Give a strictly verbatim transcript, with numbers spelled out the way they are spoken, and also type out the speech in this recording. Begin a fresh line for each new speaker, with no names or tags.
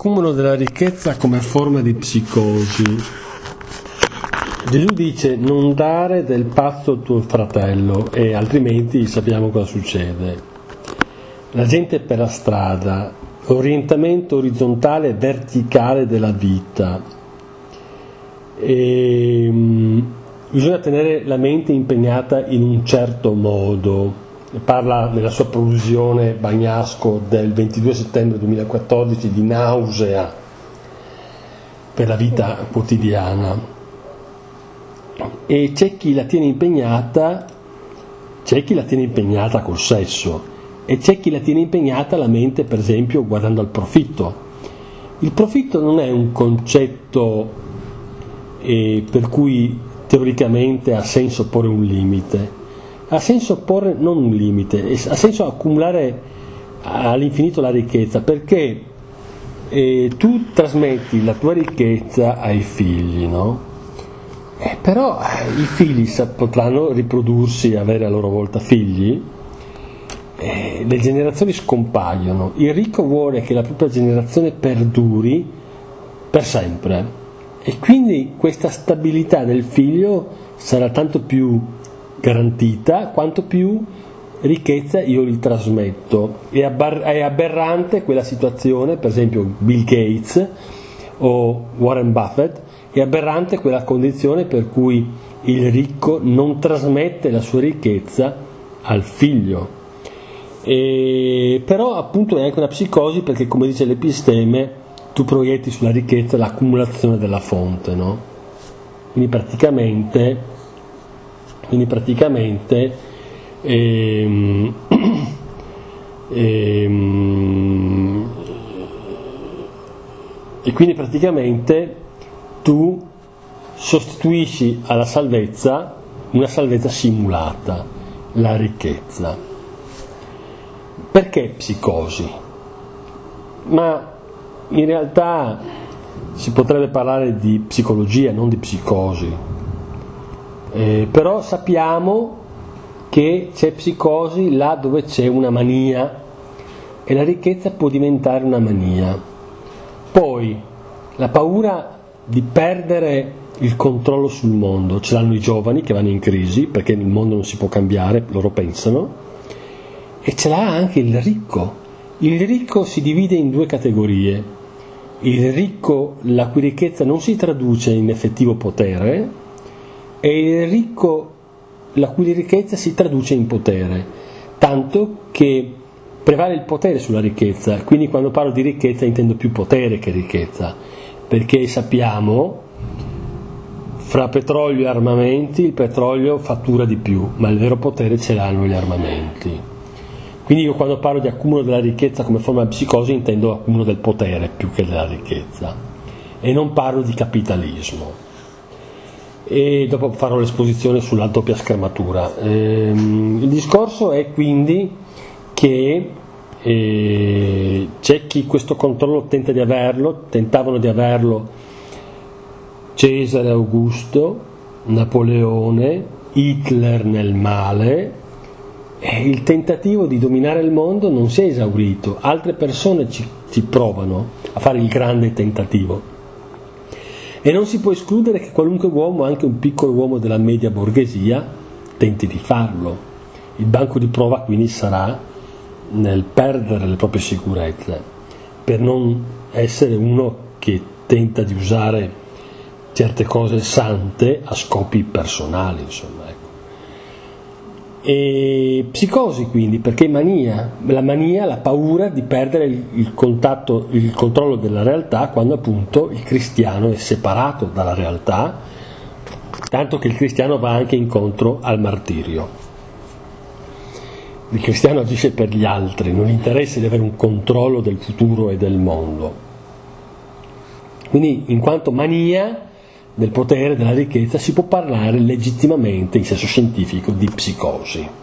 Accumulo della ricchezza come forma di psicosi. Gesù dice: non dare del pazzo al tuo fratello, e altrimenti sappiamo cosa succede. La gente per la strada, orientamento orizzontale e verticale della vita. E, um, bisogna tenere la mente impegnata in un certo modo. Parla nella sua prolusione Bagnasco del ventidue settembre duemilaquattordici di nausea per la vita quotidiana, e c'è chi la tiene impegnata c'è chi la tiene impegnata col sesso, e c'è chi la tiene impegnata la mente, per esempio, guardando al profitto. Il profitto non è un concetto eh, per cui teoricamente ha senso porre un limite. Ha senso porre non un limite, ha senso accumulare all'infinito la ricchezza, perché eh, tu trasmetti la tua ricchezza ai figli, no? Eh, però eh, i figli potranno riprodursi e avere a loro volta figli, eh, le generazioni scompaiono. Il ricco vuole che la propria generazione perduri per sempre, e quindi questa stabilità del figlio sarà tanto più garantita quanto più ricchezza io gli trasmetto. È, abbar- è aberrante quella situazione, per esempio Bill Gates o Warren Buffett, è aberrante quella condizione per cui il ricco non trasmette la sua ricchezza al figlio. E però appunto è anche una psicosi, perché, come dice l'Episteme, tu proietti sulla ricchezza l'accumulazione della fonte, no? Quindi praticamente Quindi praticamente ehm, ehm, e quindi praticamente tu sostituisci alla salvezza una salvezza simulata, la ricchezza. Perché psicosi? Ma in realtà si potrebbe parlare di psicologia, non di psicosi. Eh, però sappiamo che c'è psicosi là dove c'è una mania, e la ricchezza può diventare una mania. Poi la paura di perdere il controllo sul mondo ce l'hanno i giovani che vanno in crisi perché il mondo non si può cambiare, loro pensano, e ce l'ha anche il ricco. Il ricco si divide in due categorie: il ricco la cui ricchezza non si traduce in effettivo potere, e il ricco la cui ricchezza si traduce in potere, tanto che prevale il potere sulla ricchezza. Quindi quando parlo di ricchezza intendo più potere che ricchezza, perché sappiamo, fra petrolio e armamenti, il petrolio fattura di più, ma il vero potere ce l'hanno gli armamenti. Quindi io, quando parlo di accumulo della ricchezza come forma di psicosi, intendo accumulo del potere più che della ricchezza, e non parlo di capitalismo. E dopo farò l'esposizione sulla doppia scrematura. Ehm, il discorso è quindi che eh, c'è chi questo controllo tenta di averlo, tentavano di averlo Cesare Augusto, Napoleone, Hitler nel male, e il tentativo di dominare il mondo non si è esaurito. Altre persone ci, ci provano a fare il grande tentativo. E non si può escludere che qualunque uomo, anche un piccolo uomo della media borghesia, tenti di farlo. Il banco di prova quindi sarà nel perdere le proprie sicurezze, per non essere uno che tenta di usare certe cose sante a scopi personali, insomma, ecco. E psicosi quindi, perché mania, la mania, la paura di perdere il, il contatto, il controllo della realtà, quando appunto il cristiano è separato dalla realtà, tanto che il cristiano va anche incontro al martirio. Il cristiano agisce per gli altri, non gli interessa di avere un controllo del futuro e del mondo. Quindi, in quanto mania del potere, della ricchezza, si può parlare legittimamente in senso scientifico di psicosi.